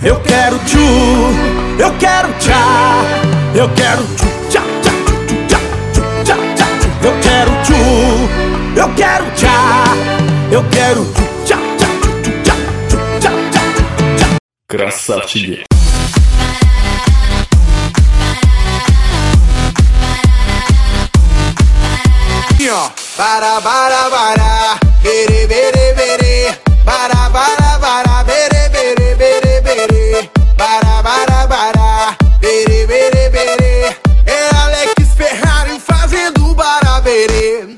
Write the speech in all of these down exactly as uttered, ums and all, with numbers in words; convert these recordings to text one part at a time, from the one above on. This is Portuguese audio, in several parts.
Eu quero tchu, eu quero tchá, eu quero tchu, tchá, tchá, tchu, tchá, tchu, tchá, tchá, tchu. Eu quero tchu, eu quero tchá, eu quero tchu, tchá, tchá, tchu, tchá, tchu, tchá, tchá, tchá. Красавчики. Bara bara bara, bere bere bere, bara bara bara, bere bere bere bere, bara bara bara, bere bere bere. É Alex Ferrari fazendo barabere.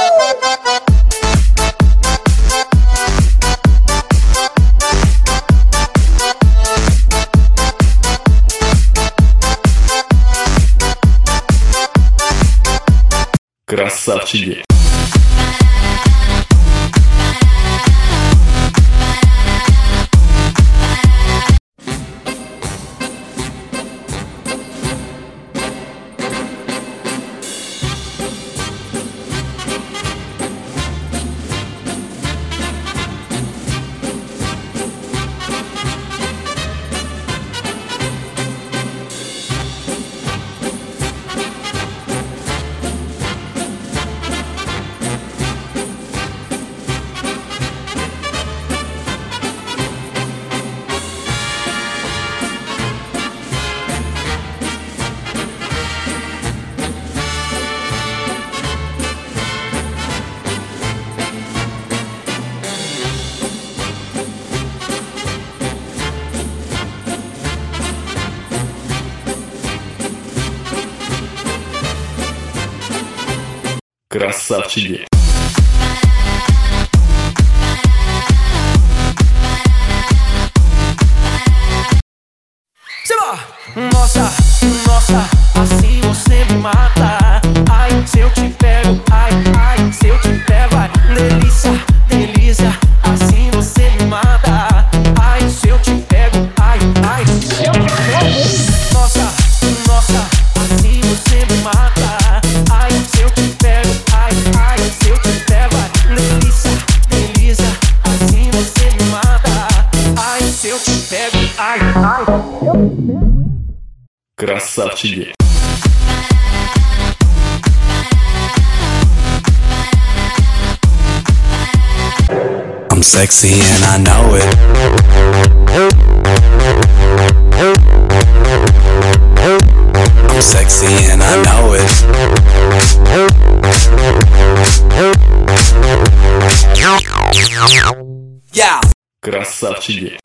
Красавчики. Красавчики. Nossa, nossa, assim você me mata. Ai, se eu te pego, ai, ai, se eu te pego, ai, delícia, delícia, assim você me mata. Ai, se eu te pego, ai, ai, se eu te pego. Nossa, nossa, assim você me mata. Ai, se eu te pego, ai, ai, se eu te pego, ai, delícia, delícia, assim você me mata. Ai, se eu te pego, ai, ai, se eu te pego. Красавчики. I'm sexy and I know it. I'm sexy and I know it. Yeah. Красавчики.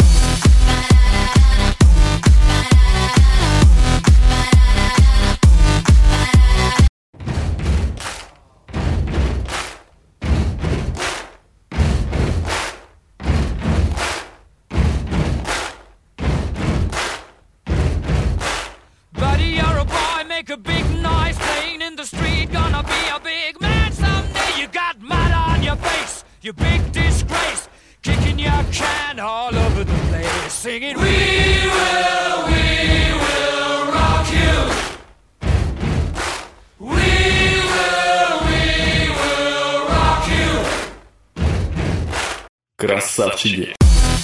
Make a big noise playing in the street. Gonna be a big man someday. You got mud on your face, you big disgrace. Kicking your can all over the place, singing we will, we will rock you. We will, we will rock you. Красавчики.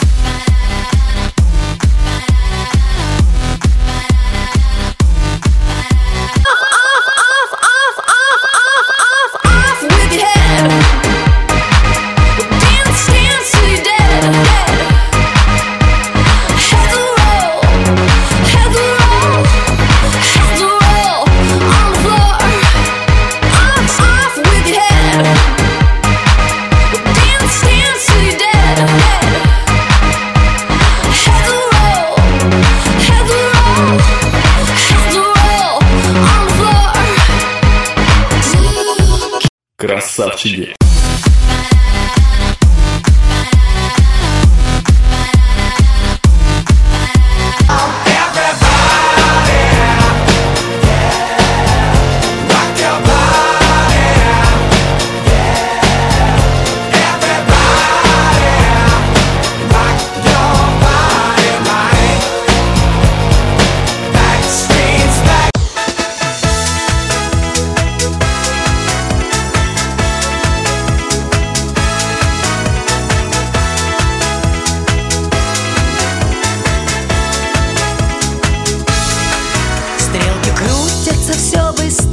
Красавчики.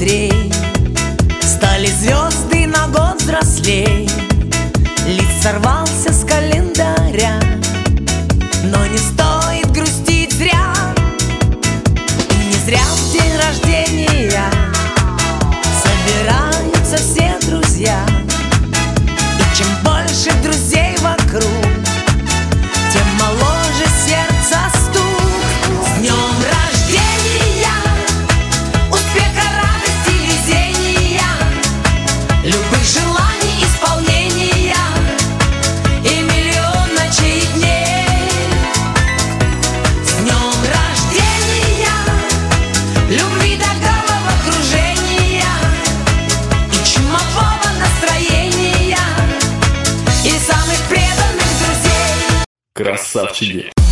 щедрей, стали звезды на год взрослей. Лист сорвался с календаря, но не стоит грустить зря. И не зря в день рождения собираются все друзья. И чем больше друзей вокруг, тем моложе сердце стук. С днем рождения, успеха, радости, везения, любых желаний исполнения и миллион ночей и дней. С днем рождения, любви до головокружения и чумового настроения и самых преданных друзей. Красавчики.